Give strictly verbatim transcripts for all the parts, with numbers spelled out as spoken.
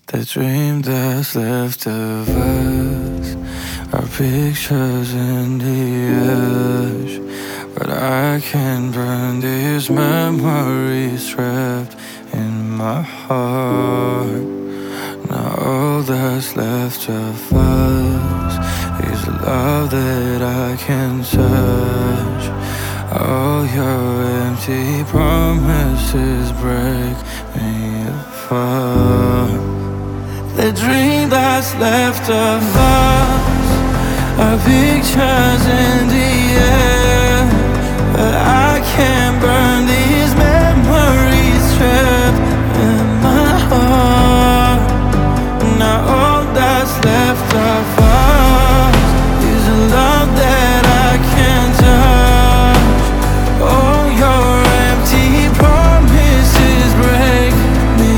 The dream that's left of us are pictures in the ash, but I can't burn these memories trapped in my heart. Now all that's left of us is love that I can touch. All your empty promises break me apart. The dream that's left of us are pictures in the air, but I can't burn these memories trapped in my heart. Now all that's left of us is a love that I can't touch. All your empty promises break me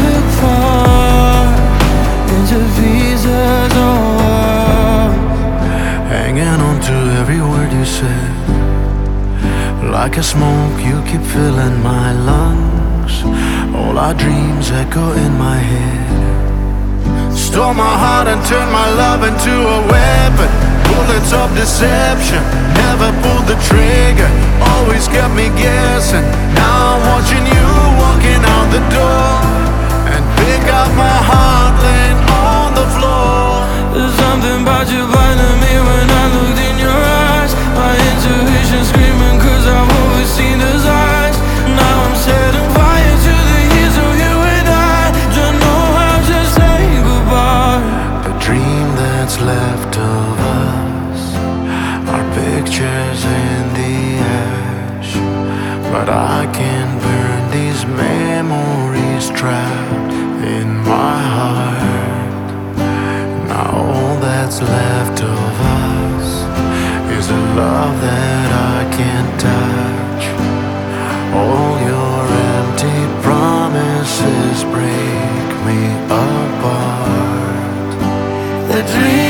apart into pieces. Oh, hanging on to every word you said. Like a smoke you keep filling my lungs. All our dreams echo in my head. Stole my heart and turned my love into a weapon. Bullets of deception, never pulled the trigger. Always kept me guessing. Now I'm watching you walking out the door and pick up my heart laying on the floor. there's something about you blinding me when I looked in your eyes. My intuition screaming cause I've always seen those eyes. Now I'm setting fire to the years of you and I don't know how to say goodbye. The dream that's left of us are pictures in the ash, but I can burn these memories trapped in my heart. Now all that's left of us is a love that I can't touch. All your empty promises break me apart. The dream